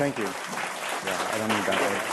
Thank you. Yeah, I don't need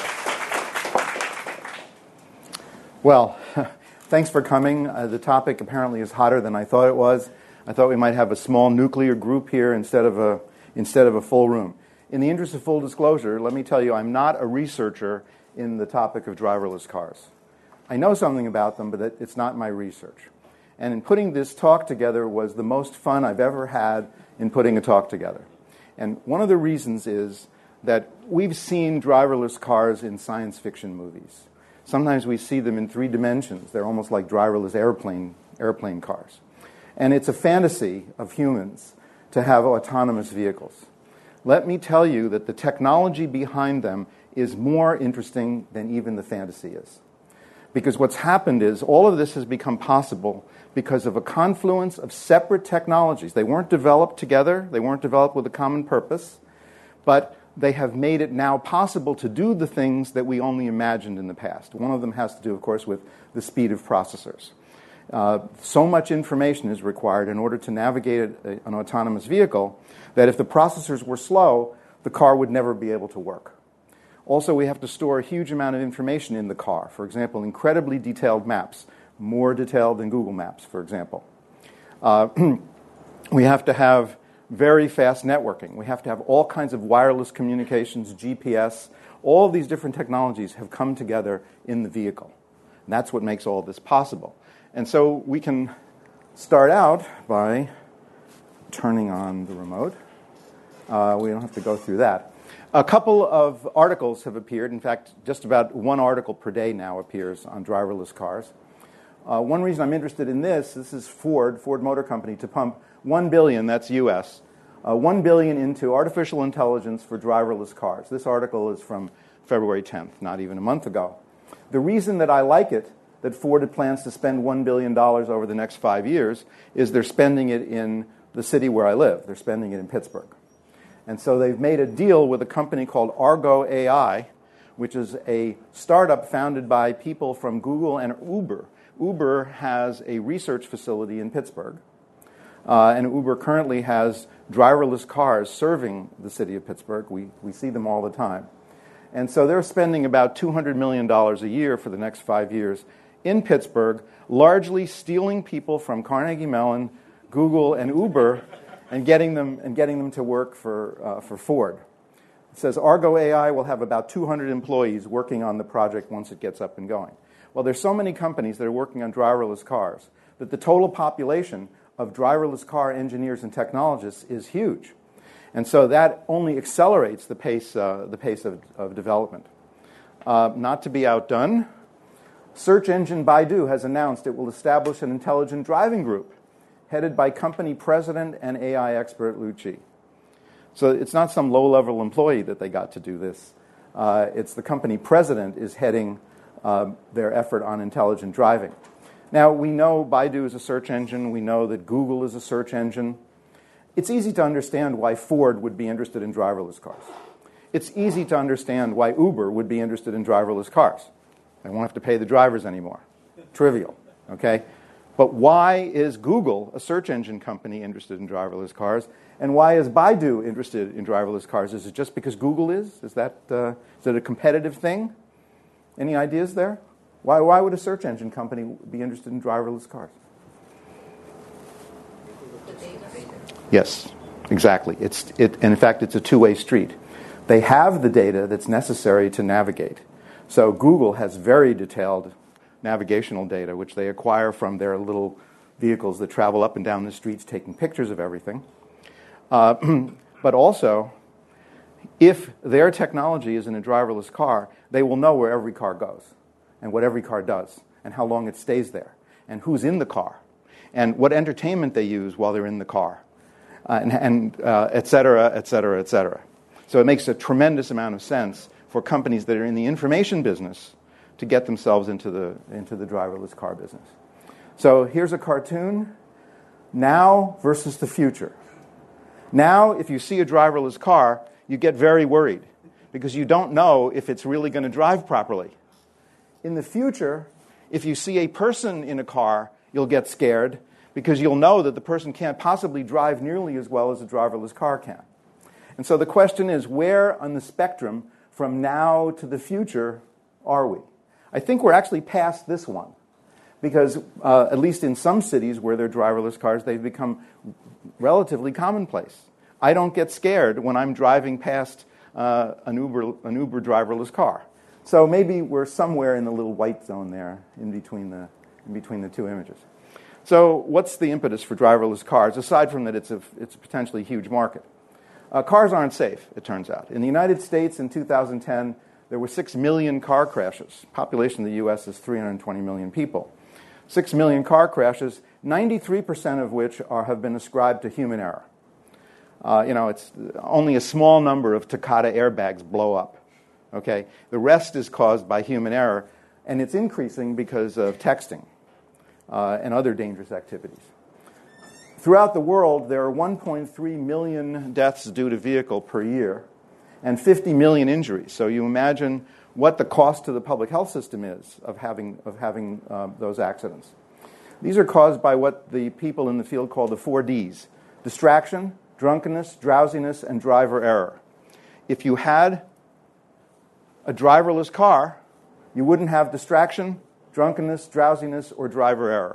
that. Well, thanks for coming. The topic apparently is hotter than I thought it was. I thought we might have a small nuclear group here instead of a full room. In the interest of full disclosure, let me tell you, I'm not a researcher in the topic of driverless cars. I know something about them, but it's not my research. And in putting this talk together was the most fun I've ever had in putting a talk together. And one of the reasons is that we've seen driverless cars in science fiction movies. Sometimes we see them in 3 dimensions. They're almost like driverless airplane cars. And it's a fantasy of humans to have autonomous vehicles. Let me tell you that the technology behind them is more interesting than even the fantasy is. Because what's happened is all of this has become possible because of a confluence of separate technologies. They weren't developed together. They weren't developed with a common purpose. But they have made it now possible to do the things that we only imagined in the past. One of them has to do, of course, with the speed of processors. So much information is required in order to navigate an autonomous vehicle that if the processors were slow, the car would never be able to work. Also, we have to store a huge amount of information in the car. For example, incredibly detailed maps, more detailed than Google Maps, for example. We have to have very fast networking. We have to have all kinds of wireless communications, GPS. All of these different technologies have come together in the vehicle. And that's what makes all of this possible. And so we can start out by turning on the remote. We don't have to go through that. A couple of articles have appeared. In fact, just about one article per day now appears on driverless cars. One reason I'm interested in this is Ford Motor Company, to pump $1 billion, that's U.S., $1 billion into artificial intelligence for driverless cars. This article is from February 10th, not even a month ago. The reason that I like it, that Ford plans to spend $1 billion over the next 5 years, is they're spending it in the city where I live. They're spending it in Pittsburgh. And so they've made a deal with a company called Argo AI, which is a startup founded by people from Google and Uber. Uber has a research facility in Pittsburgh. And Uber currently has driverless cars serving the city of Pittsburgh. We see them all the time. And so they're spending about $200 million a year for the next 5 years in Pittsburgh, largely stealing people from Carnegie Mellon, Google, and Uber, and getting them to work for Ford. It says Argo AI will have about 200 employees working on the project once it gets up and going. Well, there's so many companies that are working on driverless cars that the total population of driverless car engineers and technologists is huge. And so that only accelerates the pace of development. Not to be outdone, search engine Baidu has announced it will establish an intelligent driving group headed by company president and AI expert Lu Qi. So it's not some low-level employee that they got to do this. It's the company president is heading their effort on intelligent driving. Now, we know Baidu is a search engine. We know that Google is a search engine. It's easy to understand why Ford would be interested in driverless cars. It's easy to understand why Uber would be interested in driverless cars. They won't have to pay the drivers anymore. Trivial, okay? But why is Google, a search engine company, interested in driverless cars? And why is Baidu interested in driverless cars? Is it just because Google is? Is it a competitive thing? Any ideas there? Why would a search engine company be interested in driverless cars? Yes, exactly. And in fact, it's a two-way street. They have the data that's necessary to navigate. So Google has very detailed navigational data, which they acquire from their little vehicles that travel up and down the streets taking pictures of everything. But also, if their technology is in a driverless car, they will know where every car goes and what every car does and how long it stays there and who's in the car and what entertainment they use while they're in the car and et cetera, et cetera, et cetera. So it makes a tremendous amount of sense for companies that are in the information business to get themselves into the driverless car business. So here's a cartoon, now versus the future. Now, if you see a driverless car, you get very worried because you don't know if it's really going to drive properly. In the future, if you see a person in a car, you'll get scared because you'll know that the person can't possibly drive nearly as well as a driverless car can. And so the question is, where on the spectrum from now to the future are we? I think we're actually past this one, because at least in some cities where there are driverless cars, they've become relatively commonplace. I don't get scared when I'm driving past an Uber driverless car. So maybe we're somewhere in the little white zone there in between the two images. So what's the impetus for driverless cars, aside from that it's a potentially huge market? Cars aren't safe, it turns out. In the United States in 2010, there were 6 million car crashes. Population of the U.S. is 320 million people. 6 million car crashes, 93% of which have been ascribed to human error. It's only a small number of Takata airbags blow up. Okay, the rest is caused by human error, and it's increasing because of texting and other dangerous activities. Throughout the world, there are 1.3 million deaths due to vehicle per year and 50 million injuries. So you imagine what the cost to the public health system is of having those accidents. These are caused by what the people in the field call the 4 Ds: distraction, drunkenness, drowsiness, and driver error. If you had a driverless car, you wouldn't have distraction, drunkenness, drowsiness, or driver error.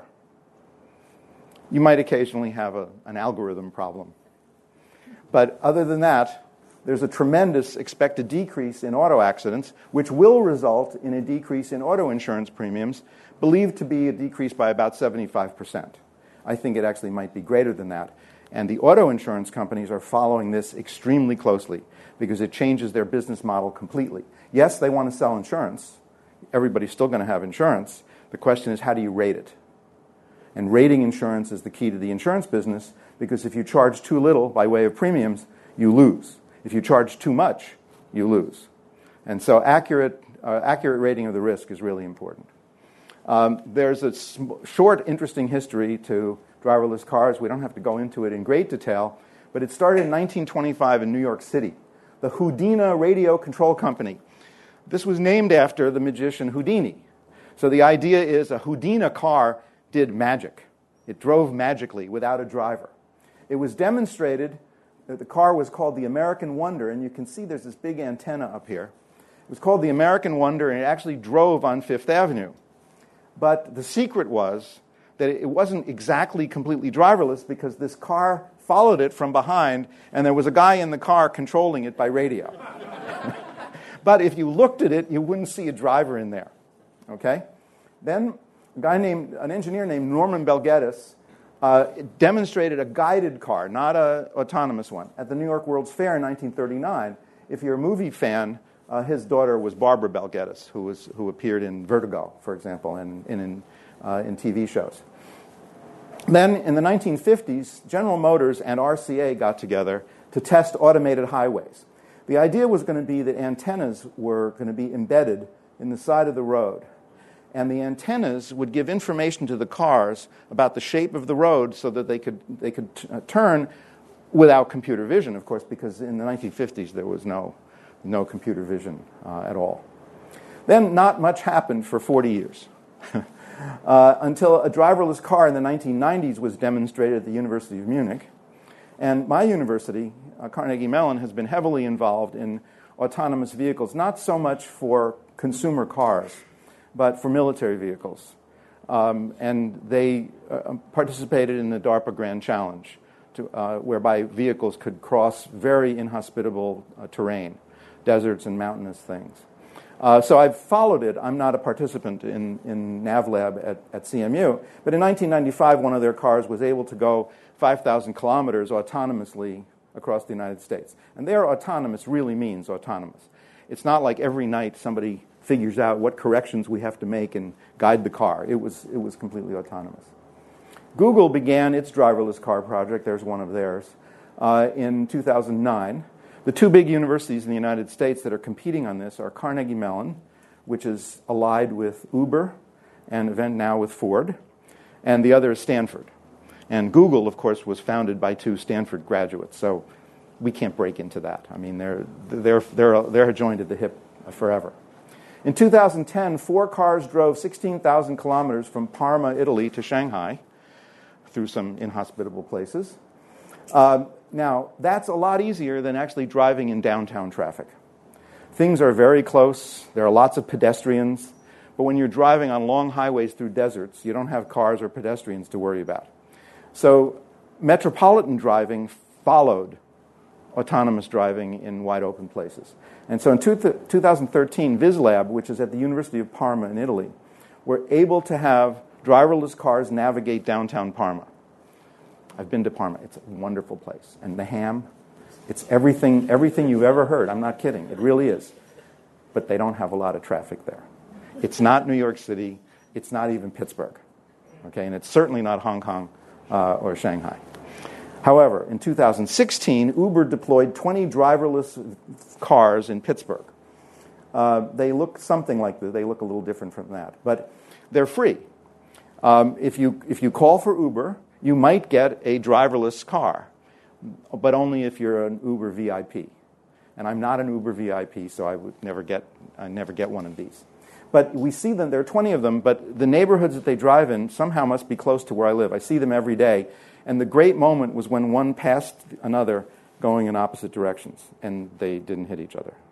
You might occasionally have an algorithm problem. But other than that, there's a tremendous expected decrease in auto accidents, which will result in a decrease in auto insurance premiums, believed to be a decrease by about 75%. I think it actually might be greater than that. And the auto insurance companies are following this extremely closely because it changes their business model completely. Yes, they want to sell insurance. Everybody's still going to have insurance. The question is, how do you rate it? And rating insurance is the key to the insurance business, because if you charge too little by way of premiums, you lose. If you charge too much, you lose. And so accurate rating of the risk is really important. There's a short, interesting history to driverless cars. We don't have to go into it in great detail, but it started in 1925 in New York City. The Houdina Radio Control Company. This was named after the magician Houdini. So the idea is a Houdina car did magic. It drove magically without a driver. It was demonstrated that the car was called the American Wonder, and you can see there's this big antenna up here. It was called the American Wonder, and it actually drove on Fifth Avenue. But the secret was that it wasn't exactly completely driverless, because this car followed it from behind, and there was a guy in the car controlling it by radio. But if you looked at it, you wouldn't see a driver in there. Okay? Then an engineer named Norman Belgedis demonstrated a guided car, not an autonomous one, at the New York World's Fair in 1939. If you're a movie fan, his daughter was Barbara Belgedis, who appeared in Vertigo, for example, and in TV shows. Then, in the 1950s, General Motors and RCA got together to test automated highways. The idea was going to be that antennas were going to be embedded in the side of the road. And the antennas would give information to the cars about the shape of the road so that they could turn without computer vision, of course, because in the 1950s there was no computer vision at all. Then not much happened for 40 years. Until a driverless car in the 1990s was demonstrated at the University of Munich. And my university, Carnegie Mellon, has been heavily involved in autonomous vehicles, not so much for consumer cars, but for military vehicles. And they participated in the DARPA Grand Challenge, whereby vehicles could cross very inhospitable terrain, deserts and mountainous things. So I've followed it. I'm not a participant in NavLab at CMU. But in 1995, one of their cars was able to go 5,000 kilometers autonomously across the United States. And there, autonomous really means autonomous. It's not like every night somebody figures out what corrections we have to make and guide the car. It was completely autonomous. Google began its driverless car project. There's one of theirs in 2009. The two big universities in the United States that are competing on this are Carnegie Mellon, which is allied with Uber and EventNow with Ford, and the other is Stanford. And Google, of course, was founded by two Stanford graduates, so we can't break into that. I mean, they're joined at the hip forever. In 2010, 4 cars drove 16,000 kilometers from Parma, Italy, to Shanghai through some inhospitable places. Now, that's a lot easier than actually driving in downtown traffic. Things are very close. There are lots of pedestrians. But when you're driving on long highways through deserts, you don't have cars or pedestrians to worry about. So metropolitan driving followed autonomous driving in wide open places. And so in 2013, VisLab, which is at the University of Parma in Italy, were able to have driverless cars navigate downtown Parma. I've been to Parma. It's a wonderful place. And the ham, it's everything you've ever heard. I'm not kidding. It really is. But they don't have a lot of traffic there. It's not New York City. It's not even Pittsburgh. Okay, and it's certainly not Hong Kong or Shanghai. However, in 2016, Uber deployed 20 driverless cars in Pittsburgh. They look something like this. They look a little different from that. But they're free. If you call for Uber, you might get a driverless car, but only if you're an Uber VIP. And I'm not an Uber VIP, so I never get one of these. But we see them. There are 20 of them, but the neighborhoods that they drive in somehow must be close to where I live. I see them every day. And the great moment was when one passed another going in opposite directions, and they didn't hit each other.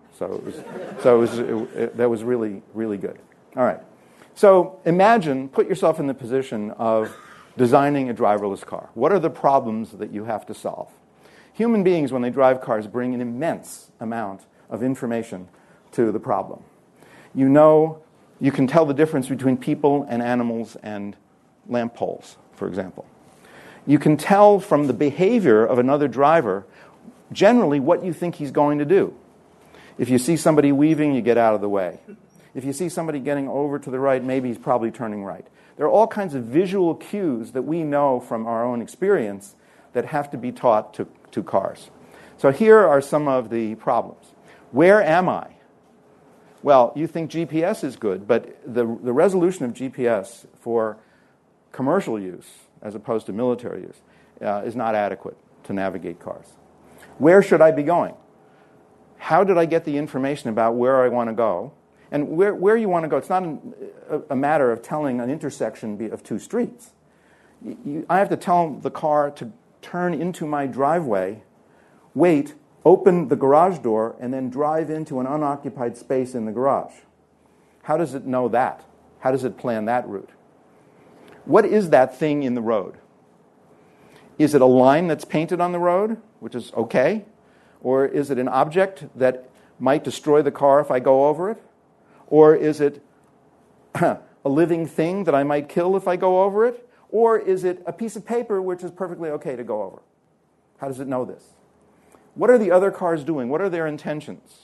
That was really, really good. All right. So put yourself in the position of designing a driverless car. What are the problems that you have to solve? Human beings, when they drive cars, bring an immense amount of information to the problem. You can tell the difference between people and animals and lamp poles, for example. You can tell from the behavior of another driver generally what you think he's going to do. If you see somebody weaving, you get out of the way. If you see somebody getting over to the right, maybe he's probably turning right. There are all kinds of visual cues that we know from our own experience that have to be taught to cars. So here are some of the problems. Where am I? Well, you think GPS is good, but the resolution of GPS for commercial use, as opposed to military use, is not adequate to navigate cars. Where should I be going? How did I get the information about where I want to go? And where you want to go, it's not a matter of telling an intersection of two streets. I have to tell the car to turn into my driveway, wait, open the garage door, and then drive into an unoccupied space in the garage. How does it know that? How does it plan that route? What is that thing in the road? Is it a line that's painted on the road, which is okay? Or is it an object that might destroy the car if I go over it? Or is it a living thing that I might kill if I go over it? Or is it a piece of paper which is perfectly okay to go over? How does it know this? What are the other cars doing? What are their intentions?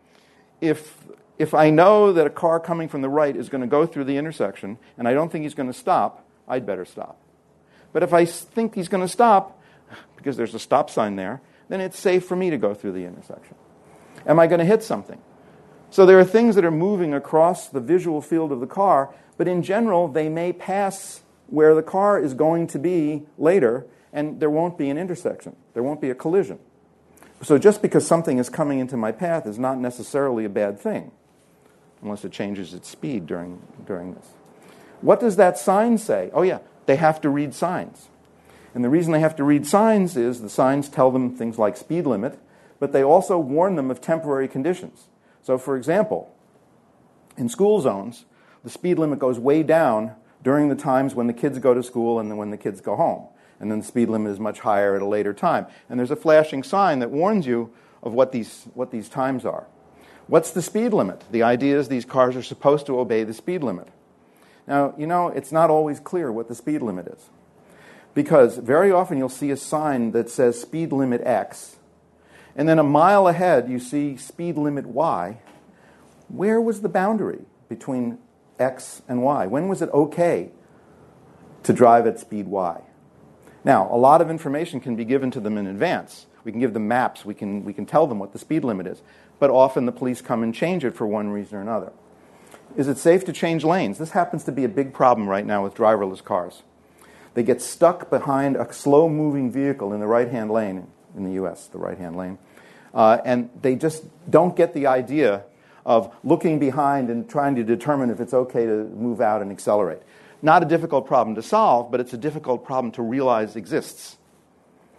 If I know that a car coming from the right is going to go through the intersection and I don't think he's going to stop, I'd better stop. But if I think he's going to stop, because there's a stop sign there, then it's safe for me to go through the intersection. Am I going to hit something? So there are things that are moving across the visual field of the car, but in general, they may pass where the car is going to be later, and there won't be an intersection. There won't be a collision. So just because something is coming into my path is not necessarily a bad thing, unless it changes its speed during this. What does that sign say? Oh yeah, they have to read signs. And the reason they have to read signs is the signs tell them things like speed limit, but they also warn them of temporary conditions. So for example, in school zones, the speed limit goes way down during the times when the kids go to school and then when the kids go home. And then the speed limit is much higher at a later time. And there's a flashing sign that warns you of what these times are. What's the speed limit? The idea is these cars are supposed to obey the speed limit. Now, it's not always clear what the speed limit is. Because very often you'll see a sign that says speed limit X, and then a mile ahead you see speed limit Y. Where was the boundary between X and Y? When was it okay to drive at speed Y? Now, a lot of information can be given to them in advance. We can give them maps. We can tell them what the speed limit is. But often the police come and change it for one reason or another. Is it safe to change lanes? This happens to be a big problem right now with driverless cars. They get stuck behind a slow-moving vehicle in the right-hand lane, in the U.S., the right-hand lane, and they just don't get the idea of looking behind and trying to determine if it's okay to move out and accelerate. Not a difficult problem to solve, but it's a difficult problem to realize exists.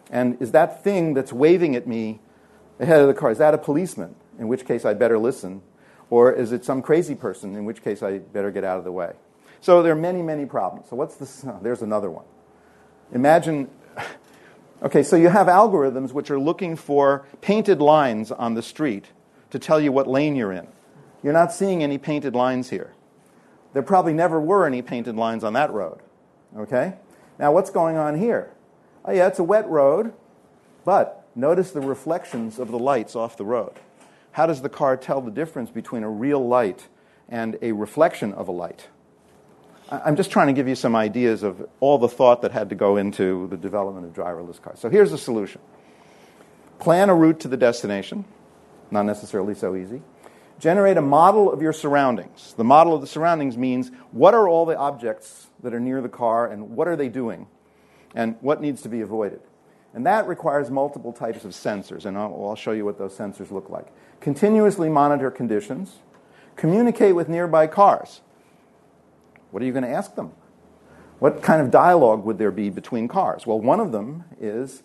And is that thing that's waving at me ahead of the car, is that a policeman, in which case I better listen? Or is it some crazy person, in which case I better get out of the way? So there are many, many problems. So what's this? Oh, there's another one. Imagine, okay, so you have algorithms which are looking for painted lines on the street to tell you what lane you're in. You're not seeing any painted lines here. There probably never were any painted lines on that road. Okay? Now what's going on here? Oh yeah, it's a wet road, but notice the reflections of the lights off the road. How does the car tell the difference between a real light and a reflection of a light? I'm just trying to give you some ideas of all the thought that had to go into the development of driverless cars. So here's the solution. Plan a route to the destination. Not necessarily so easy. Generate a model of your surroundings. The model of the surroundings means what are all the objects that are near the car and what are they doing and what needs to be avoided. And that requires multiple types of sensors, and I'll show you what those sensors look like. Continuously monitor conditions. Communicate with nearby cars. What are you going to ask them? What kind of dialogue would there be between cars? Well, one of them is,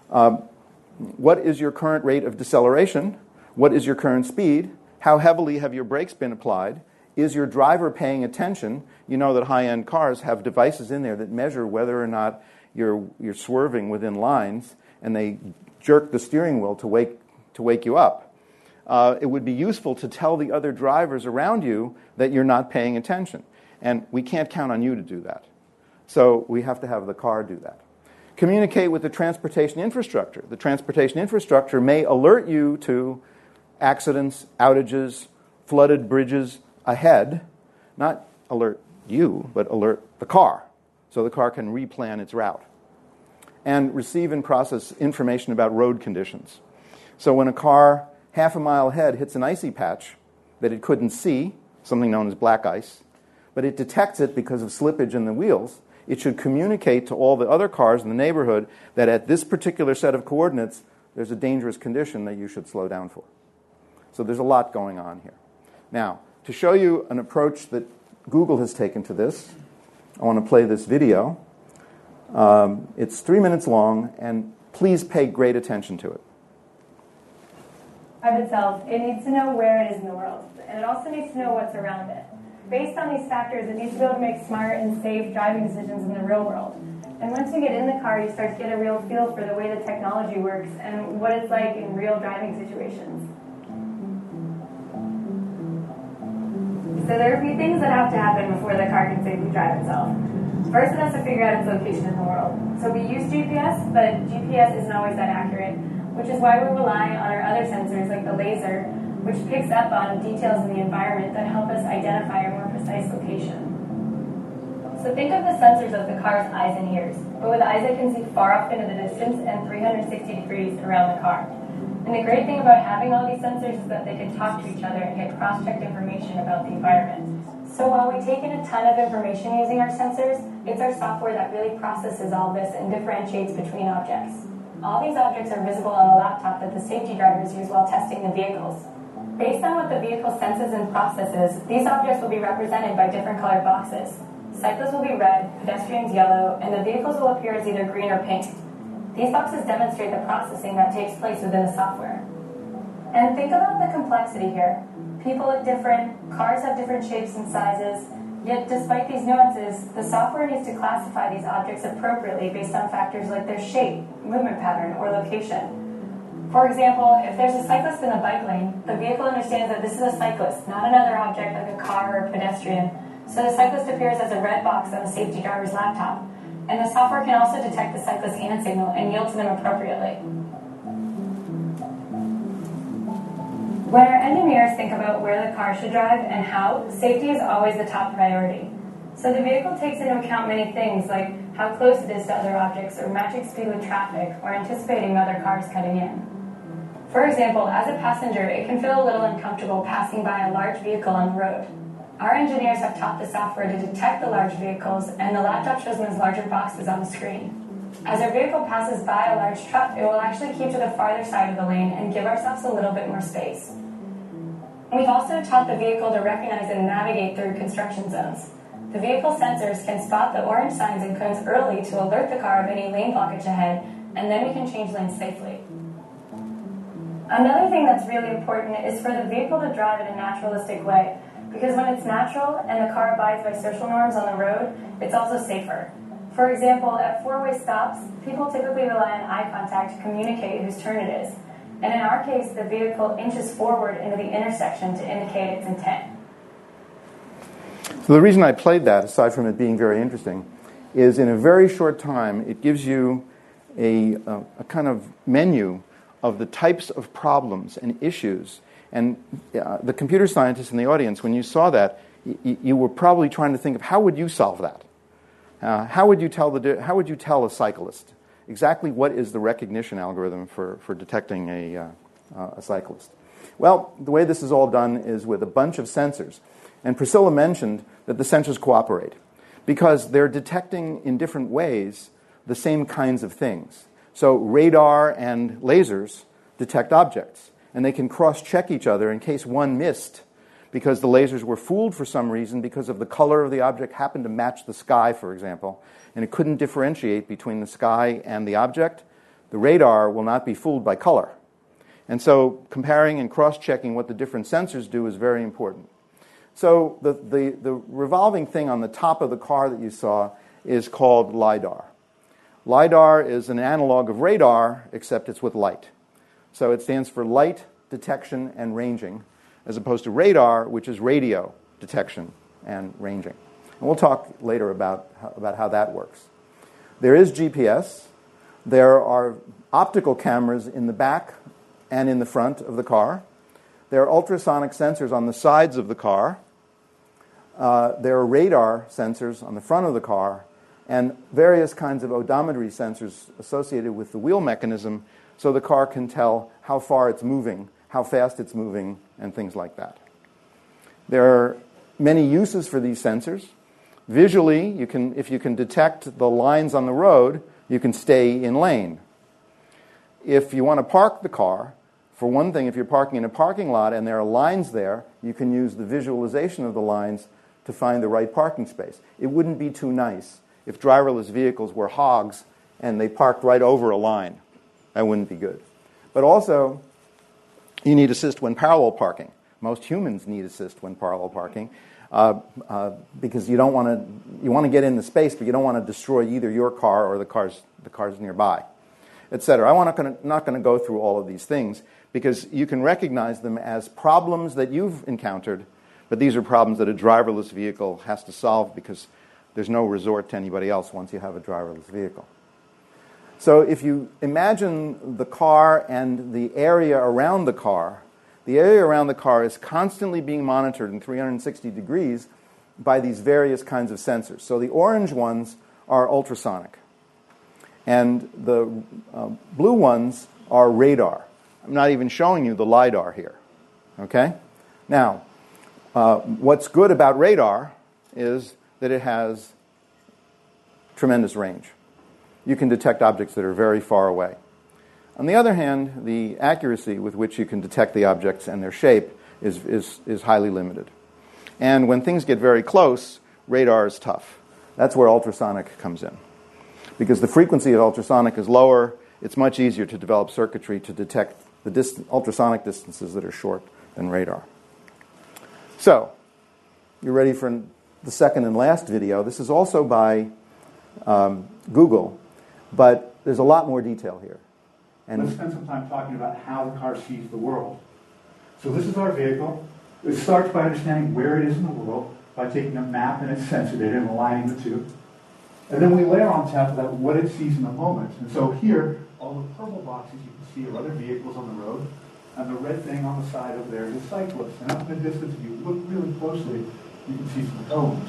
what is your current rate of deceleration? What is your current speed? How heavily have your brakes been applied? Is your driver paying attention? You know that high-end cars have devices in there that measure whether or not you're swerving within lines, and they jerk the steering wheel to wake you up. It would be useful to tell the other drivers around you that you're not paying attention. And we can't count on you to do that. So we have to have the car do that. Communicate with the transportation infrastructure. The transportation infrastructure may alert you to accidents, outages, flooded bridges ahead. Not alert you, but alert the car, so the car can replan its route. And receive and process information about road conditions. So when a car half a mile ahead hits an icy patch that it couldn't see, something known as black ice, but it detects it because of slippage in the wheels, it should communicate to all the other cars in the neighborhood that at this particular set of coordinates, there's a dangerous condition that you should slow down for. So there's a lot going on here. Now, to show you an approach that Google has taken to this, I want to play this video. It's 3 minutes long, and please pay great attention to it. Of itself, it needs to know where it is in the world, and it also needs to know what's around it. Based on these factors, it needs to be able to make smart and safe driving decisions in the real world. And once you get in the car, you start to get a real feel for the way the technology works and what it's like in real driving situations. So there are a few things that have to happen before the car can safely drive itself. First, it has to figure out its location in the world. So we use GPS, but GPS isn't always that accurate, which is why we rely on our other sensors like the laser, which picks up on details in the environment that help us identify a more precise location. So think of the sensors as the car's eyes and ears, but with eyes that can see far off into the distance and 360 degrees around the car. And the great thing about having all these sensors is that they can talk to each other and get cross-checked information about the environment. So while we take in a ton of information using our sensors, it's our software that really processes all this and differentiates between objects. All these objects are visible on the laptop that the safety drivers use while testing the vehicles. Based on what the vehicle senses and processes, these objects will be represented by different colored boxes. Cyclists will be red, pedestrians yellow, and the vehicles will appear as either green or pink. These boxes demonstrate the processing that takes place within the software. And think about the complexity here. People look different, cars have different shapes and sizes, yet despite these nuances, the software needs to classify these objects appropriately based on factors like their shape, movement pattern, or location. For example, if there's a cyclist in a bike lane, the vehicle understands that this is a cyclist, not another object like a car or a pedestrian. So the cyclist appears as a red box on the safety driver's laptop. And the software can also detect the cyclist's hand signal and yield to them appropriately. When our engineers think about where the car should drive and how, safety is always the top priority. So the vehicle takes into account many things like how close it is to other objects or matching speed with traffic or anticipating other cars cutting in. For example, as a passenger, it can feel a little uncomfortable passing by a large vehicle on the road. Our engineers have taught the software to detect the large vehicles, and the laptop shows them as larger boxes on the screen. As our vehicle passes by a large truck, it will actually keep to the farther side of the lane and give ourselves a little bit more space. We've also taught the vehicle to recognize and navigate through construction zones. The vehicle sensors can spot the orange signs and cones early to alert the car of any lane blockage ahead, and then we can change lanes safely. Another thing that's really important is for the vehicle to drive in a naturalistic way, because when it's natural and the car abides by social norms on the road, it's also safer. For example, at four-way stops, people typically rely on eye contact to communicate whose turn it is. And in our case, the vehicle inches forward into the intersection to indicate its intent. So the reason I played that, aside from it being very interesting, is in a very short time, it gives you a kind of menu of the types of problems and issues. And the computer scientists in the audience, when you saw that, you were probably trying to think of how would you solve that? How would you tell a cyclist exactly what is the recognition algorithm for detecting a cyclist? Well, the way this is all done is with a bunch of sensors. And Priscilla mentioned that the sensors cooperate because they're detecting in different ways the same kinds of things. So radar and lasers detect objects, and they can cross-check each other in case one missed because the lasers were fooled for some reason because of the color of the object happened to match the sky, for example, and it couldn't differentiate between the sky and the object. The radar will not be fooled by color. And so comparing and cross-checking what the different sensors do is very important. So the revolving thing on the top of the car that you saw is called LiDAR. LiDAR is an analog of radar, except it's with light. So it stands for light detection and ranging, as opposed to radar, which is radio detection and ranging. And we'll talk later about how that works. There is GPS. There are optical cameras in the back and in the front of the car. There are ultrasonic sensors on the sides of the car. There are radar sensors on the front of the car, and various kinds of odometry sensors associated with the wheel mechanism so the car can tell how far it's moving, how fast it's moving, and things like that. There are many uses for these sensors. Visually, if you can detect the lines on the road, you can stay in lane. If you want to park the car, for one thing, if you're parking in a parking lot and there are lines there, you can use the visualization of the lines to find the right parking space. It wouldn't be too nice if driverless vehicles were hogs and they parked right over a line. That wouldn't be good. But also, you need assist when parallel parking. Most humans need assist when parallel parking because you want to get in the space, but you don't want to destroy either your car or the cars nearby, etc. I'm not going to go through all of these things because you can recognize them as problems that you've encountered, but these are problems that a driverless vehicle has to solve because there's no resort to anybody else once you have a driverless vehicle. So if you imagine the car and the area around the car is constantly being monitored in 360 degrees by these various kinds of sensors. So the orange ones are ultrasonic, and the blue ones are radar. I'm not even showing you the LiDAR here. Okay? Now, what's good about radar is that it has tremendous range. You can detect objects that are very far away. On the other hand, the accuracy with which you can detect the objects and their shape is highly limited. And when things get very close, radar is tough. That's where ultrasonic comes in. Because the frequency of ultrasonic is lower, it's much easier to develop circuitry to detect the ultrasonic distances that are short than radar. So, you're ready for the second and last video. This is also by Google, but there's a lot more detail here. And let's spend some time talking about how the car sees the world. So this is our vehicle. It starts by understanding where it is in the world by taking a map and its sensor data and aligning the two. And then we layer on top of that what it sees in the moment. And so here, all the purple boxes you can see are other vehicles on the road, and the red thing on the side over there is cyclists. And up in the distance, if you look really closely, you can see some cones.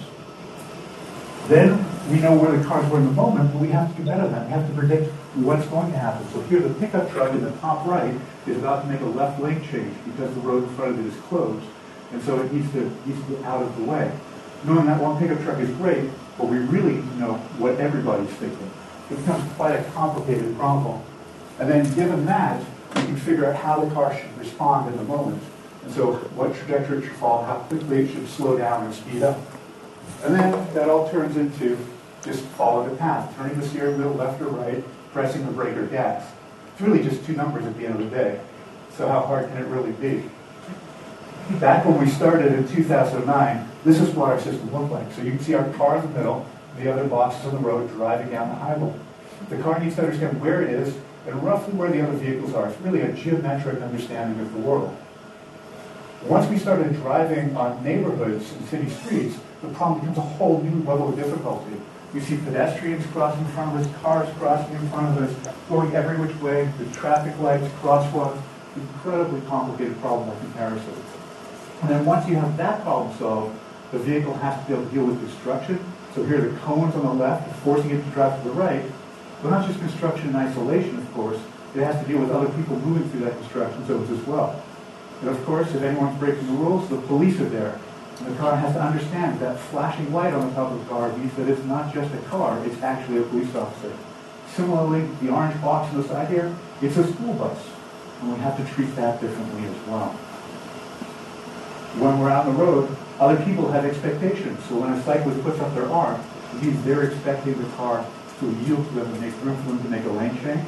Then we know where the cars were in the moment, but we have to do better than that. We have to predict what's going to happen. So here, the pickup truck in the top right is about to make a left lane change because the road in front of it is closed. And so it needs to get out of the way. Knowing that one pickup truck is great, but we really need to know what everybody's thinking. It becomes quite a complicated problem. And then given that, we can figure out how the car should respond in the moment. And so what trajectory it should follow, how quickly it should slow down and speed up. And then that all turns into just follow the path, turning the steering wheel left or right, pressing the brake or gas. It's really just two numbers at the end of the day. So how hard can it really be? Back when we started in 2009, this is what our system looked like. So you can see our car in the middle, the other boxes on the road driving down the highway. The car needs to understand where it is and roughly where the other vehicles are. It's really a geometric understanding of the world. Once we started driving on neighborhoods and city streets, the problem becomes a whole new level of difficulty. You see pedestrians crossing in front of us, cars crossing in front of us, going every which way, the traffic lights, crosswalks, incredibly complicated problem by comparison. And then once you have that problem solved, the vehicle has to be able to deal with construction. So here are the cones on the left, forcing it to drive to the right. But not just construction in isolation, of course. It has to deal with other people moving through that construction zones as well. And of course, if anyone's breaking the rules, the police are there. And the car has to understand that flashing light on the top of the car means that it's not just a car, it's actually a police officer. Similarly, the orange box on the side here, it's a school bus. And we have to treat that differently as well. When we're out on the road, other people have expectations. So when a cyclist puts up their arm, it means they're expecting the car to yield to them and make room for them to make a lane change.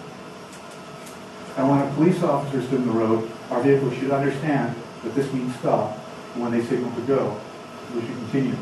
And when a police officer is in the road, our vehicle should understand that this means stop. And when they signal to go, we should continue.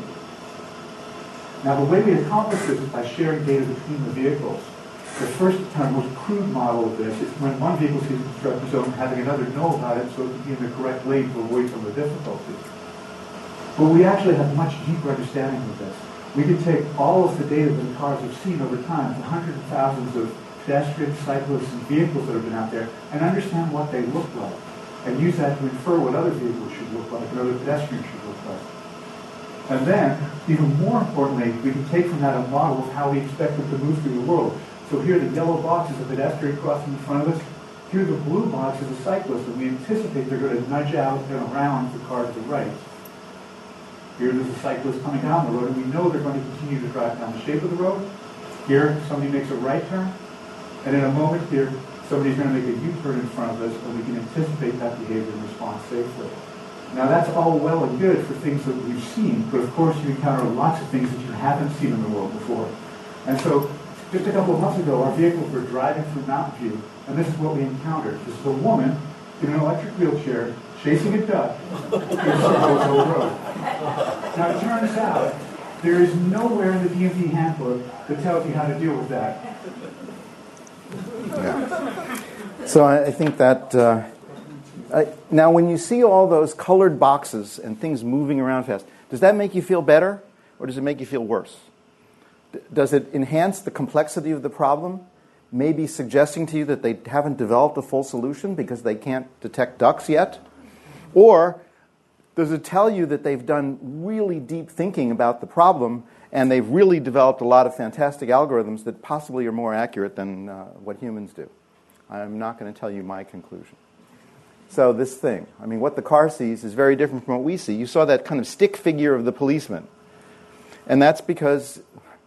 Now the way we accomplish this is by sharing data between the vehicles. The first kind of most crude model of this is when one vehicle sees a construction zone, having another know about it so it can be in the correct lane to avoid some of the difficulties. But we actually have much deeper understanding of this. We can take all of the data that the cars have seen over time, the hundreds of thousands of pedestrians, cyclists, and vehicles that have been out there, and understand what they look like, and use that to infer what other vehicles should look like, and other pedestrians should look like. And then, even more importantly, we can take from that a model of how we expect them to move through the world. So here the yellow box is a pedestrian crossing in front of us. Here the blue box is a cyclist, and we anticipate they're going to nudge out and around the car to the right. Here there's a cyclist coming down the road, and we know they're going to continue to drive down the shape of the road. Here, somebody makes a right turn, and in a moment here, somebody's going to make a U-turn in front of us, and we can anticipate that behavior and respond safely. Now that's all well and good for things that we've seen, but of course you encounter lots of things that you haven't seen in the world before. And so, just a couple of months ago, our vehicles were driving through Mountain View, and this is what we encountered. This is a woman in an electric wheelchair chasing a duck in the road. Now it turns out there is nowhere in the DMV handbook that tells you how to deal with that. Yeah. So I think that now when you see all those colored boxes and things moving around fast, does that make you feel better or does it make you feel worse? Does it enhance the complexity of the problem, maybe suggesting to you that they haven't developed a full solution because they can't detect ducks yet? Or does it tell you that they've done really deep thinking about the problem and they've really developed a lot of fantastic algorithms that possibly are more accurate than what humans do? I'm not going to tell you my conclusion. So this thing, I mean, what the car sees is very different from what we see. You saw that kind of stick figure of the policeman. And that's because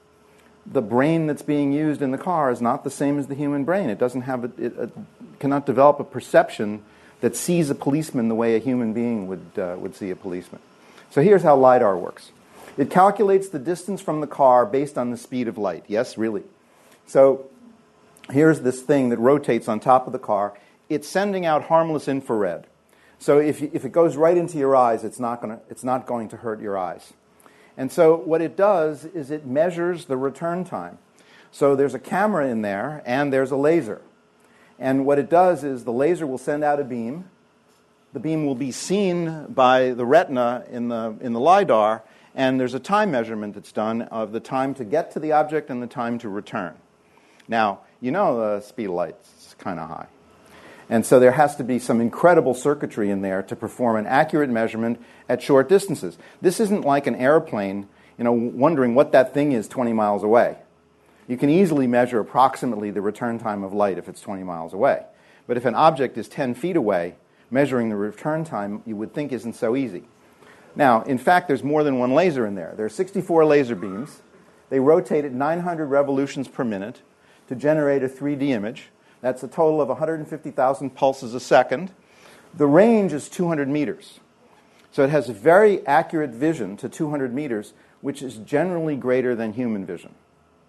the brain that's being used in the car is not the same as the human brain. It doesn't have it cannot develop a perception that sees a policeman the way a human being would see a policeman. So here's how LiDAR works. It calculates the distance from the car based on the speed of light. Yes, really. So here's this thing that rotates on top of the car. It's sending out harmless infrared. So if it goes right into your eyes, it's not going to hurt your eyes. And so what it does is it measures the return time. So there's a camera in there and there's a laser. And what it does is the laser will send out a beam. The beam will be seen by the retina in the LiDAR, and there's a time measurement that's done of the time to get to the object and the time to return. Now, you know the speed of light is kind of high. And so there has to be some incredible circuitry in there to perform an accurate measurement at short distances. This isn't like an airplane, wondering what that thing is 20 miles away. You can easily measure approximately the return time of light if it's 20 miles away. But if an object is 10 feet away, measuring the return time you would think isn't so easy. Now, in fact, there's more than one laser in there. There are 64 laser beams. They rotate at 900 revolutions per minute to generate a 3D image. That's a total of 150,000 pulses a second. The range is 200 meters. So it has a very accurate vision to 200 meters, which is generally greater than human vision.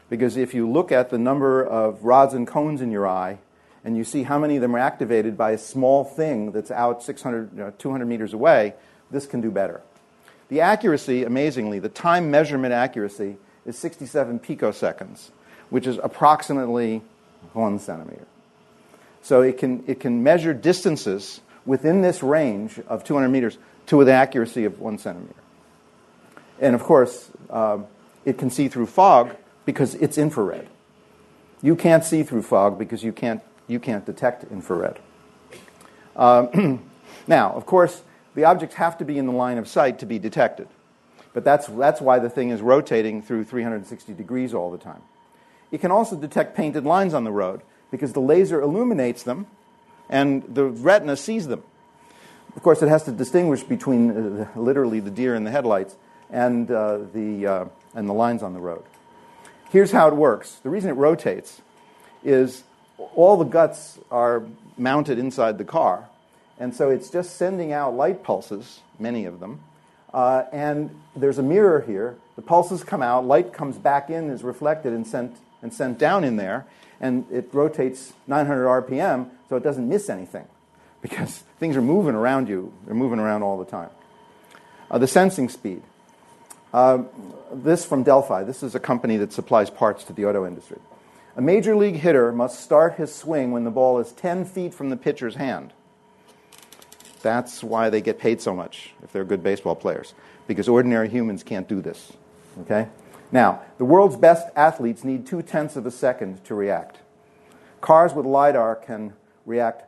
because if you look at the number of rods and cones in your eye, and you see how many of them are activated by a small thing that's out 600, 200 meters away, this can do better. The accuracy, amazingly, the time measurement accuracy is 67 picoseconds, which is approximately 1 centimeter. So it can measure distances within this range of 200 meters to an accuracy of 1 centimeter. And of course, it can see through fog because it's infrared. You can't see through fog because you can't detect infrared. Now, of course, the objects have to be in the line of sight to be detected. But that's why the thing is rotating through 360 degrees all the time. It can also detect painted lines on the road because the laser illuminates them and the retina sees them. Of course, it has to distinguish between literally the deer in the headlights and the lines on the road. Here's how it works. The reason it rotates is all the guts are mounted inside the car, and so it's just sending out light pulses, many of them, and there's a mirror here. The pulses come out, light comes back in, is reflected and sent down in there, and it rotates 900 RPM, so it doesn't miss anything, because things are moving around you. They're moving around all the time. The sensing speed. This from Delphi. This is a company that supplies parts to the auto industry. A major league hitter must start his swing when the ball is 10 feet from the pitcher's hand. That's why they get paid so much if they're good baseball players, because ordinary humans can't do this. Okay? Now, the world's best athletes need 0.2 of a second to react. Cars with LiDAR can react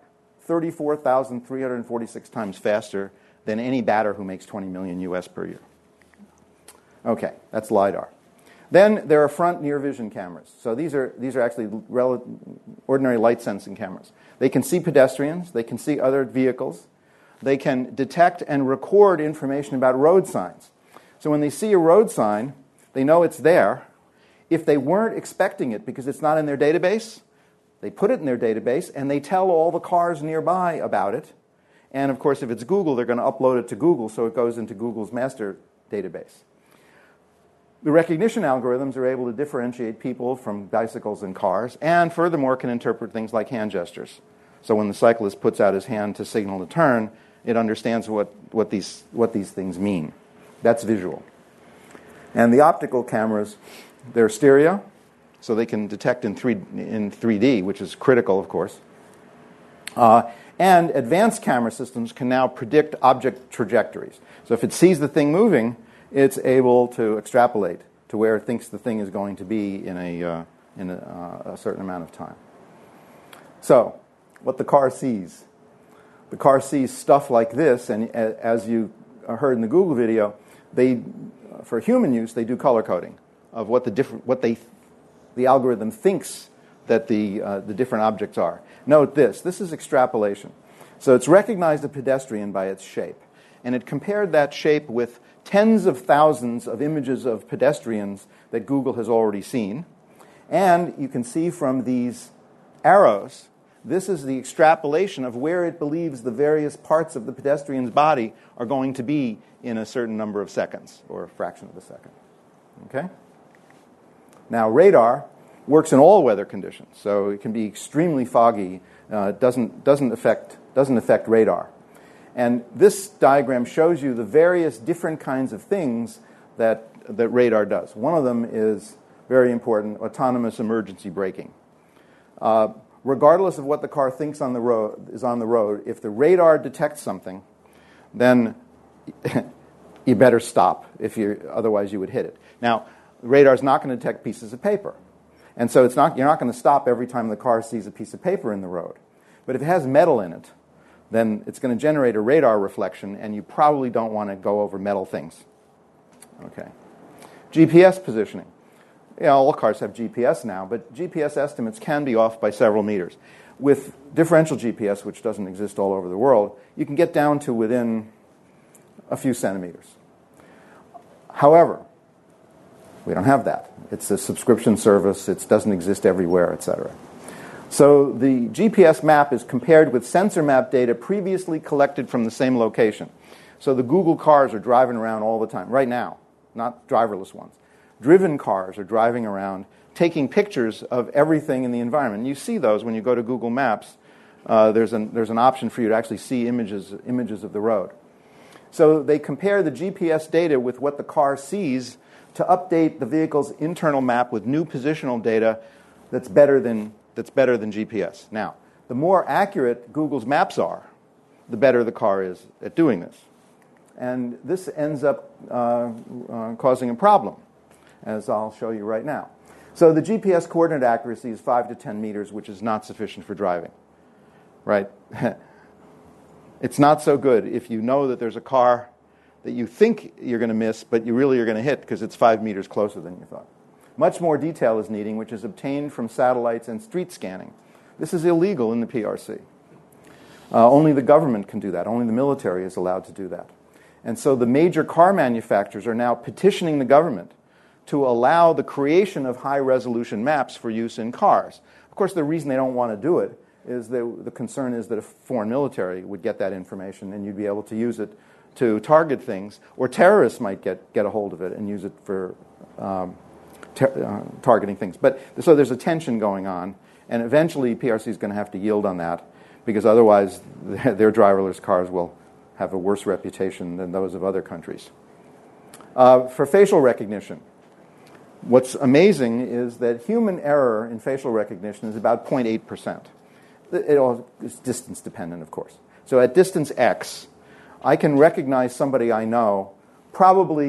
34,346 times faster than any batter who makes 20 million US per year. Okay, that's LiDAR. Then there are front near vision cameras. So these are actually ordinary light sensing cameras. They can see pedestrians, they can see other vehicles, they can detect and record information about road signs. So when they see a road sign, they know it's there. If they weren't expecting it because it's not in their database, they put it in their database and they tell all the cars nearby about it. And of course, if it's Google, they're going to upload it to Google, so it goes into Google's master database. The recognition algorithms are able to differentiate people from bicycles and cars, and furthermore can interpret things like hand gestures. So when the cyclist puts out his hand to signal to turn, it understands what these things mean. That's visual. And the optical cameras, they're stereo, so they can detect in 3D, which is critical, of course. And advanced camera systems can now predict object trajectories. So if it sees the thing moving, it's able to extrapolate to where it thinks the thing is going to be in a certain amount of time. So, what the car sees. The car sees stuff like this, and as you heard in the Google video, for human use, they do color coding of what the algorithm thinks that the different objects are. Note this is extrapolation. So it's recognized a pedestrian by its shape, and it compared that shape with tens of thousands of images of pedestrians that Google has already seen. And you can see from these arrows, this is the extrapolation of where it believes the various parts of the pedestrian's body are going to be in a certain number of seconds, or a fraction of a second. Okay? Now, radar works in all weather conditions, so it can be extremely foggy. It doesn't affect radar. And this diagram shows you the various different kinds of things that radar does. One of them is very important: autonomous emergency braking. Regardless of what the car thinks is on the road, if the radar detects something, then you better stop. Otherwise, you would hit it. Now, the radar is not going to detect pieces of paper, and so you're not going to stop every time the car sees a piece of paper in the road. But if it has metal in it, then it's going to generate a radar reflection, and you probably don't want to go over metal things. Okay. GPS positioning. All cars have GPS now, but GPS estimates can be off by several meters. With differential GPS, which doesn't exist all over the world, you can get down to within a few centimeters. However, we don't have that. It's a subscription service. It doesn't exist everywhere, etc. So the GPS map is compared with sensor map data previously collected from the same location. So the Google cars are driving around all the time, right now, not driverless ones. Driven cars are driving around taking pictures of everything in the environment. And you see those when you go to Google Maps. There's an option for you to actually see images of the road. So they compare the GPS data with what the car sees to update the vehicle's internal map with new positional data that's better than GPS. Now, the more accurate Google's maps are, the better the car is at doing this. And this ends up causing a problem, as I'll show you right now. So the GPS coordinate accuracy is 5 to 10 meters, which is not sufficient for driving, right? It's not so good if you know that there's a car that you think you're going to miss, but you really are going to hit because it's 5 meters closer than you thought. Much more detail is needed, which is obtained from satellites and street scanning. This is illegal in the PRC. Only the government can do that. Only the military is allowed to do that. And so the major car manufacturers are now petitioning the government to allow the creation of high-resolution maps for use in cars. Of course, the reason they don't want to do it is the concern is that a foreign military would get that information and you'd be able to use it to target things, or terrorists might get a hold of it and use it for targeting things. But so there's a tension going on, and eventually PRC is going to have to yield on that, because otherwise their driverless cars will have a worse reputation than those of other countries. For facial recognition, what's amazing is that human error in facial recognition is about 0.8%. It all is distance dependent, of course. So at distance x, I can recognize somebody I know probably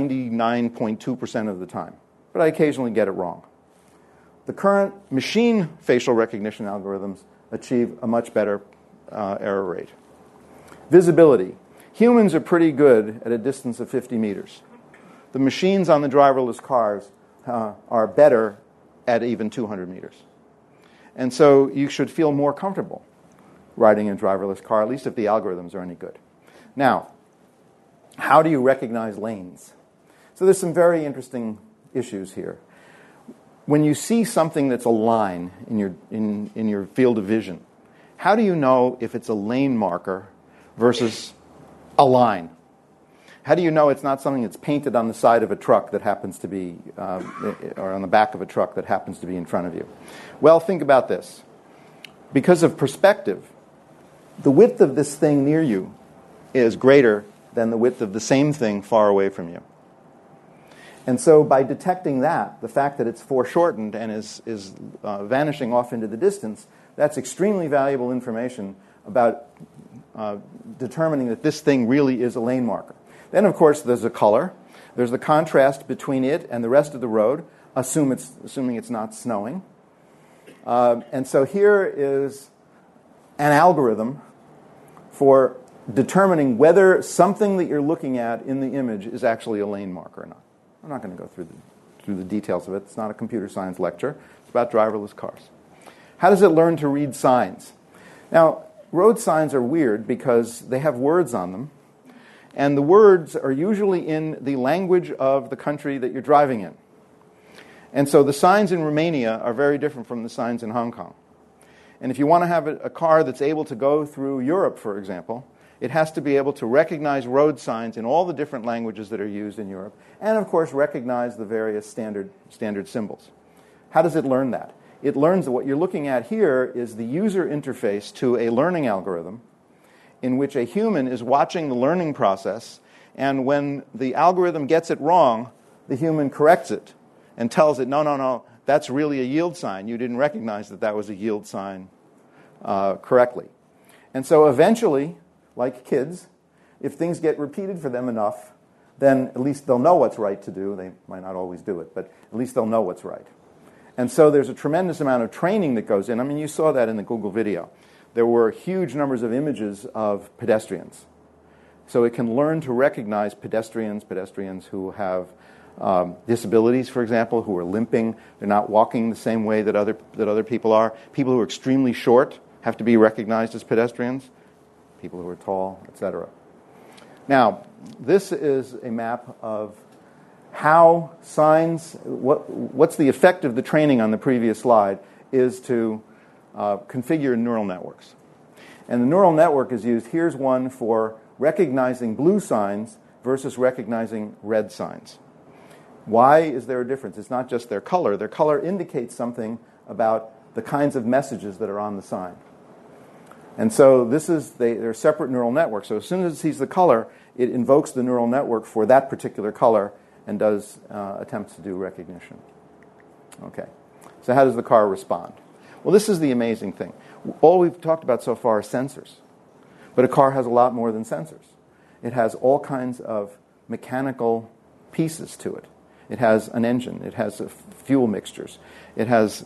99.2% of the time, but I occasionally get it wrong. The current machine facial recognition algorithms achieve a much better error rate. Visibility. Humans are pretty good at a distance of 50 meters. The machines on the driverless cars are better at even 200 meters. And so you should feel more comfortable riding a driverless car, at least if the algorithms are any good. Now, how do you recognize lanes? So there's some very interesting issues here. When you see something that's a line in your field of vision, how do you know if it's a lane marker versus a line? How do you know it's not something that's painted on the side of a truck that happens to be, or on the back of a truck that happens to be in front of you? Well, think about this. Because of perspective, the width of this thing near you is greater than the width of the same thing far away from you. And so by detecting that, the fact that it's foreshortened and is vanishing off into the distance, that's extremely valuable information about determining that this thing really is a lane marker. Then, of course, there's a color. There's the contrast between it and the rest of the road, assuming it's not snowing. And so here is an algorithm for determining whether something that you're looking at in the image is actually a lane marker or not. I'm not going to go through the details of it. It's not a computer science lecture. It's about driverless cars. How does it learn to read signs? Now, road signs are weird because they have words on them, and the words are usually in the language of the country that you're driving in. And so the signs in Romania are very different from the signs in Hong Kong. And if you want to have a car that's able to go through Europe, for example, it has to be able to recognize road signs in all the different languages that are used in Europe, and of course recognize the various standard symbols. How does it learn that? It learns that what you're looking at here is the user interface to a learning algorithm in which a human is watching the learning process, and when the algorithm gets it wrong, the human corrects it and tells it, no, that's really a yield sign. You didn't recognize that was a yield sign correctly. And so eventually, like kids, if things get repeated for them enough, then at least they'll know what's right to do. They might not always do it, but at least they'll know what's right. And so there's a tremendous amount of training that goes in. I mean, you saw that in the Google video. There were huge numbers of images of pedestrians. So it can learn to recognize pedestrians who have disabilities, for example, who are limping. They're not walking the same way that other people are. People who are extremely short have to be recognized as pedestrians. People who are tall, etc. Now, this is a map of how signs, what's the effect of the training on the previous slide, is to configure neural networks. And the neural network is used, here's one for recognizing blue signs versus recognizing red signs. Why is there a difference? It's not just their color. Their color indicates something about the kinds of messages that are on the sign. And so they're separate neural networks. So as soon as it sees the color, it invokes the neural network for that particular color and does attempts to do recognition. Okay. So how does the car respond? Well, this is the amazing thing. All we've talked about so far are sensors. But a car has a lot more than sensors. It has all kinds of mechanical pieces to it. It has an engine. It has fuel mixtures. It has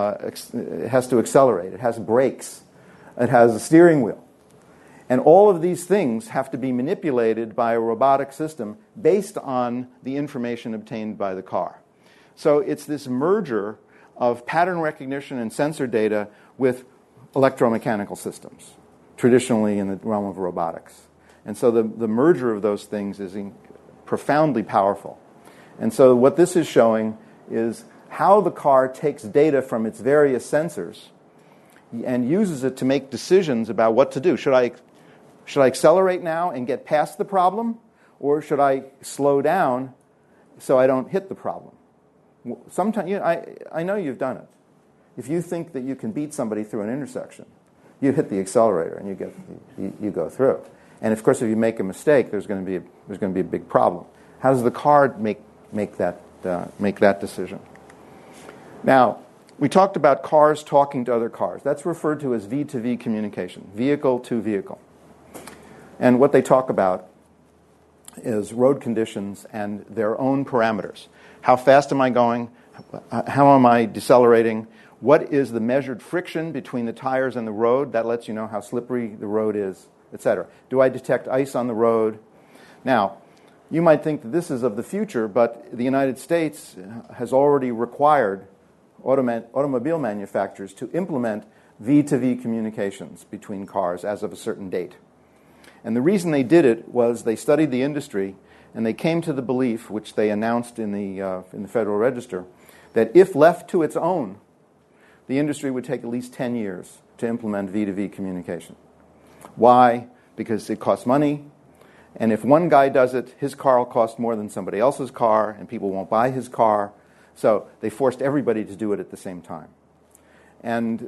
to accelerate. It has brakes. It has a steering wheel. And all of these things have to be manipulated by a robotic system based on the information obtained by the car. So it's this merger of pattern recognition and sensor data with electromechanical systems, traditionally in the realm of robotics. And so the merger of those things is profoundly powerful. And so what this is showing is how the car takes data from its various sensors and uses it to make decisions about what to do. Should I accelerate now and get past the problem, or should I slow down so I don't hit the problem? Sometimes, I know you've done it. If you think that you can beat somebody through an intersection, you hit the accelerator and you go through. And of course, if you make a mistake, there's going to be a big problem. How does the car make that decision? Now, we talked about cars talking to other cars. That's referred to as V2V communication, vehicle to vehicle. And what they talk about is road conditions and their own parameters. How fast am I going? How am I decelerating? What is the measured friction between the tires and the road? That lets you know how slippery the road is, etc. Do I detect ice on the road? Now, you might think that this is of the future, but the United States has already required automobile manufacturers to implement V2V communications between cars as of a certain date. And the reason they did it was they studied the industry and they came to the belief, which they announced in the Federal Register, that if left to its own, the industry would take at least 10 years to implement V2V communication. Why? Because it costs money, and if one guy does it, his car will cost more than somebody else's car, and people won't buy his car. So they forced everybody to do it at the same time. And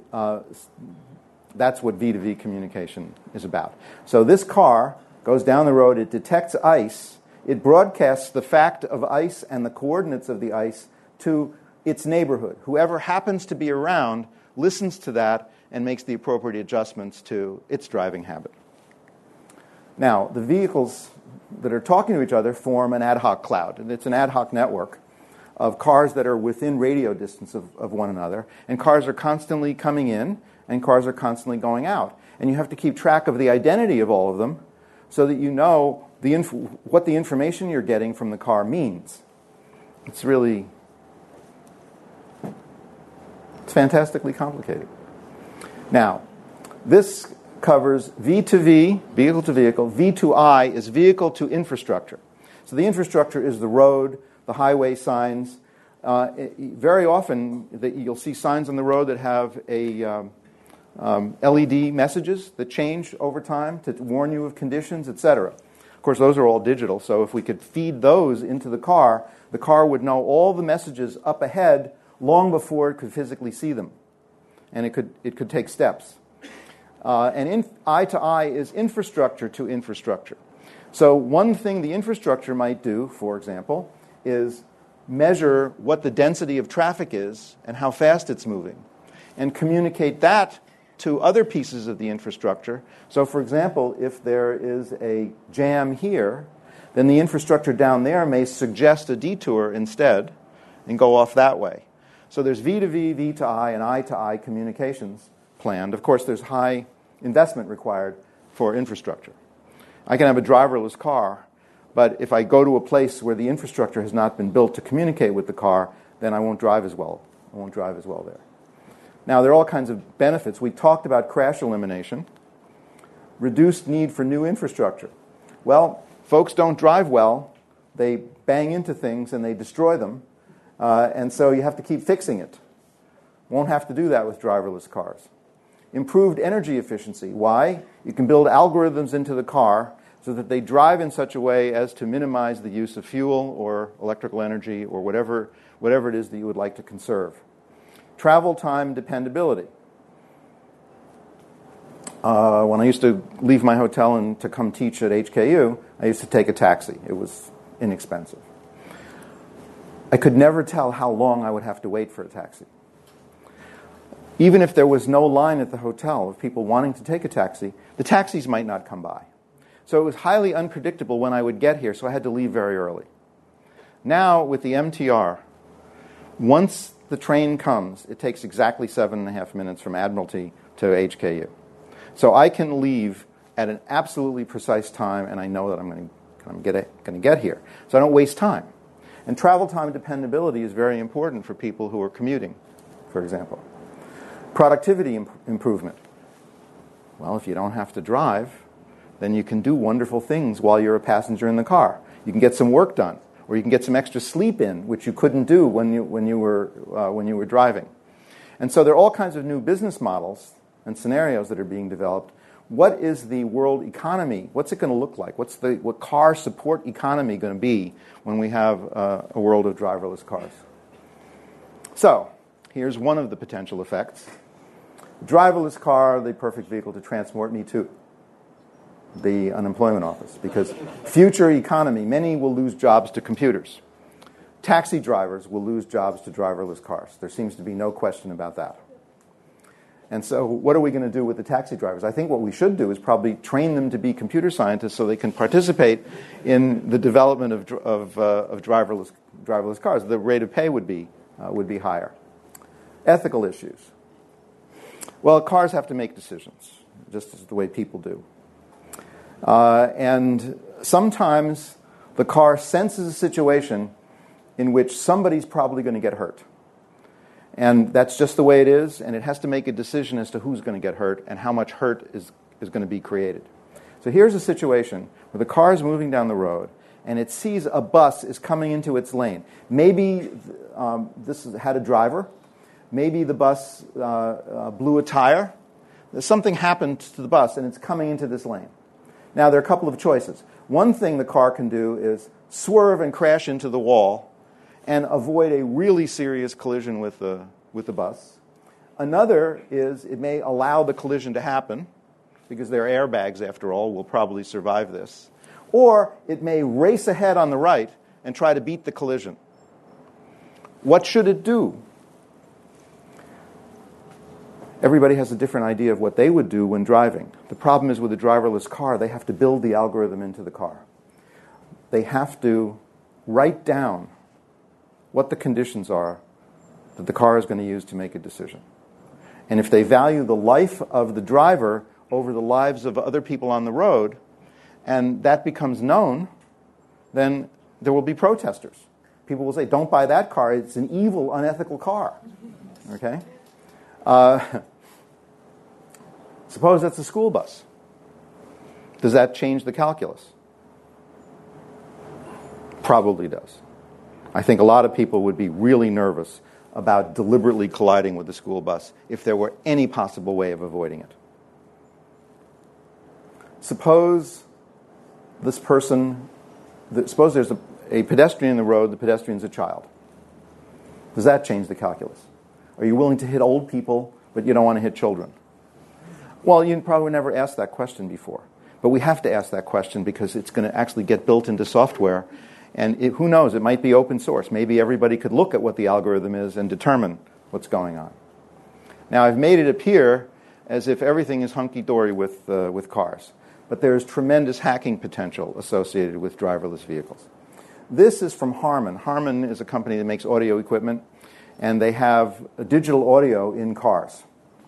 that's what V2V communication is about. So this car goes down the road, it detects ice, it broadcasts the fact of ice and the coordinates of the ice to its neighborhood. Whoever happens to be around listens to that and makes the appropriate adjustments to its driving habit. Now, the vehicles that are talking to each other form an ad hoc cloud. And it's an ad hoc network of cars that are within radio distance of one another. And cars are constantly coming in, and cars are constantly going out. And you have to keep track of the identity of all of them so that you know what the information you're getting from the car means. It's fantastically complicated. Now, this covers V2V, vehicle to vehicle. V2I is vehicle to infrastructure. So the infrastructure is the road, the highway signs. Very often, you'll see signs on the road that have LED messages that change over time to warn you of conditions, etc. Of course, those are all digital, so if we could feed those into the car would know all the messages up ahead long before it could physically see them. And it could take steps. And I to I is infrastructure to infrastructure. So one thing the infrastructure might do, for example, is measure what the density of traffic is and how fast it's moving, and communicate that to other pieces of the infrastructure. So, for example, if there is a jam here, then the infrastructure down there may suggest a detour instead and go off that way. So there's V2V, V to I, and I to I communications planned. Of course, there's high investment required for infrastructure. I can have a driverless car, but if I go to a place where the infrastructure has not been built to communicate with the car, then I won't drive as well. I won't drive as well there. Now, there are all kinds of benefits. We talked about crash elimination, reduced need for new infrastructure. Well, folks don't drive well. They bang into things and they destroy them. And so you have to keep fixing it. Won't have to do that with driverless cars. Improved energy efficiency. Why? You can build algorithms into the car so that they drive in such a way as to minimize the use of fuel or electrical energy or whatever it is that you would like to conserve. Travel time dependability. When I used to leave my hotel and to come teach at HKU, I used to take a taxi. It was inexpensive. I could never tell how long I would have to wait for a taxi. Even if there was no line at the hotel of people wanting to take a taxi, the taxis might not come by. So it was highly unpredictable when I would get here, so I had to leave very early. Now, with the MTR, once the train comes, it takes exactly 7.5 minutes from Admiralty to HKU. So I can leave at an absolutely precise time, and I know that I'm going to get here. So I don't waste time. And travel time dependability is very important for people who are commuting, for example. Productivity improvement. Well, if you don't have to drive, then you can do wonderful things while you're a passenger in the car. You can get some work done, or you can get some extra sleep in, which you couldn't do when you were driving. And so there are all kinds of new business models and scenarios that are being developed. What is the world economy? What's it going to look like? What car support economy going to be when we have a world of driverless cars? So here's one of the potential effects. Driverless car, the perfect vehicle to transport me to the unemployment office, because future economy, many will lose jobs to computers. Taxi drivers will lose jobs to driverless cars. There seems to be no question about that. And so what are we going to do with the taxi drivers? I think what we should do is probably train them to be computer scientists so they can participate in the development of driverless cars. The rate of pay would be higher. Ethical issues. Well, cars have to make decisions, just as the way people do. And sometimes the car senses a situation in which somebody's probably going to get hurt. And that's just the way it is, and it has to make a decision as to who's going to get hurt and how much hurt is going to be created. So here's a situation where the car is moving down the road, and it sees a bus is coming into its lane. Maybe this had a driver. Maybe the bus blew a tire. Something happened to the bus, and it's coming into this lane. Now, there are a couple of choices. One thing the car can do is swerve and crash into the wall and avoid a really serious collision with the bus. Another is it may allow the collision to happen, because their airbags, after all, will probably survive this. Or it may race ahead on the right and try to beat the collision. What should it do? Everybody has a different idea of what they would do when driving. The problem is with a driverless car, they have to build the algorithm into the car. They have to write down what the conditions are that the car is going to use to make a decision. And if they value the life of the driver over the lives of other people on the road, and that becomes known, then there will be protesters. People will say, don't buy that car, it's an evil, unethical car. Okay? Suppose that's a school bus. Does that change the calculus? Probably does. I think a lot of people would be really nervous about deliberately colliding with the school bus if there were any possible way of avoiding it. Suppose suppose there's a pedestrian in the road, the pedestrian's a child. Does that change the calculus? Are you willing to hit old people, but you don't want to hit children? Well, you probably never asked that question before. But we have to ask that question because it's going to actually get built into software. And who knows, it might be open source. Maybe everybody could look at what the algorithm is and determine what's going on. Now, I've made it appear as if everything is hunky-dory with cars. But there's tremendous hacking potential associated with driverless vehicles. This is from Harman. Harman is a company that makes audio equipment, and they have digital audio in cars.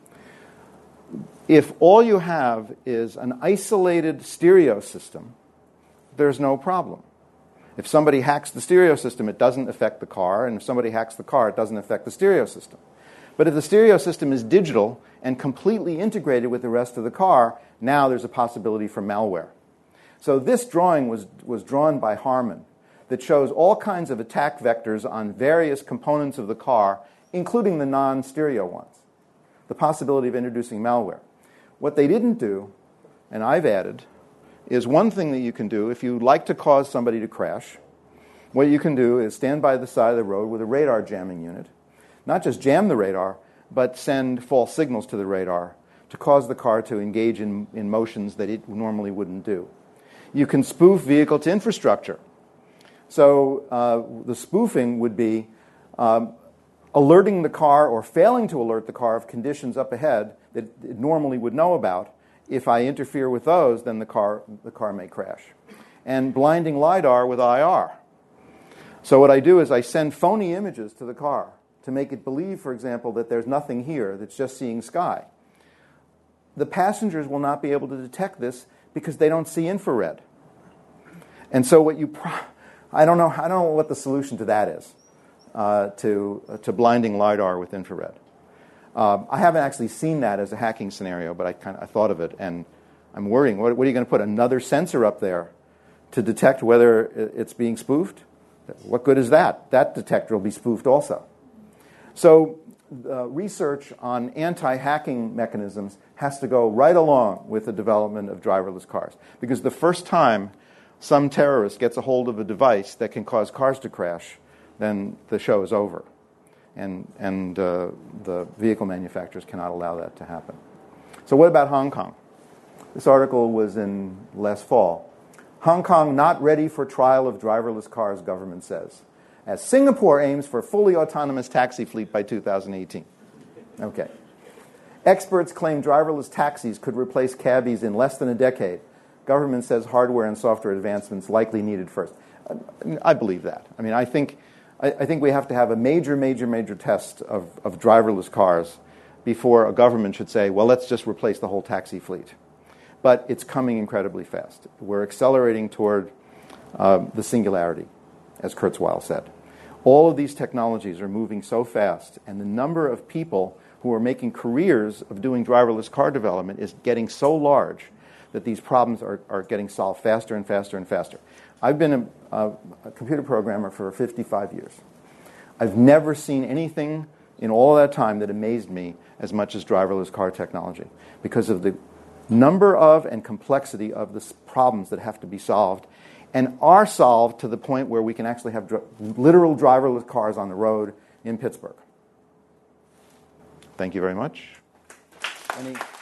If all you have is an isolated stereo system, there's no problem. If somebody hacks the stereo system, it doesn't affect the car, and if somebody hacks the car, it doesn't affect the stereo system. But if the stereo system is digital and completely integrated with the rest of the car, now there's a possibility for malware. So this drawing was drawn by Harman that shows all kinds of attack vectors on various components of the car, including the non-stereo ones. The possibility of introducing malware. What they didn't do, and I've added, is one thing that you can do. If you like to cause somebody to crash, what you can do is stand by the side of the road with a radar jamming unit. Not just jam the radar, but send false signals to the radar to cause the car to engage in motions that it normally wouldn't do. You can spoof vehicle to infrastructure. So the spoofing would be alerting the car or failing to alert the car of conditions up ahead that it normally would know about. If I interfere with those, then the car may crash. And blinding LiDAR with IR. So what I do is I send phony images to the car to make it believe, for example, that there's nothing here, that's just seeing sky. The passengers will not be able to detect this because they don't see infrared. And so what I don't know what the solution to that is, to blinding LiDAR with infrared. I haven't actually seen that as a hacking scenario, but I thought of it, and I'm worrying. What are you going to put, another sensor up there to detect whether it's being spoofed? What good is that? That detector will be spoofed also. So research on anti-hacking mechanisms has to go right along with the development of driverless cars. Because the first time some terrorist gets a hold of a device that can cause cars to crash, then the show is over. And the vehicle manufacturers cannot allow that to happen. So what about Hong Kong? This article was in last fall. Hong Kong not ready for trial of driverless cars, government says, as Singapore aims for fully autonomous taxi fleet by 2018. Okay. Experts claim driverless taxis could replace cabbies in less than a decade. Government says hardware and software advancements likely needed first. I believe that. I mean, I think we have to have a major test of driverless cars before a government should say, well, let's just replace the whole taxi fleet. But it's coming incredibly fast. We're accelerating toward the singularity, as Kurzweil said. All of these technologies are moving so fast, and the number of people who are making careers of doing driverless car development is getting so large that these problems are getting solved faster and faster and faster. I've been a computer programmer for 55 years. I've never seen anything in all that time that amazed me as much as driverless car technology because of the number of and complexity of the problems that have to be solved and are solved to the point where we can actually have literal driverless cars on the road in Pittsburgh. Thank you very much. Any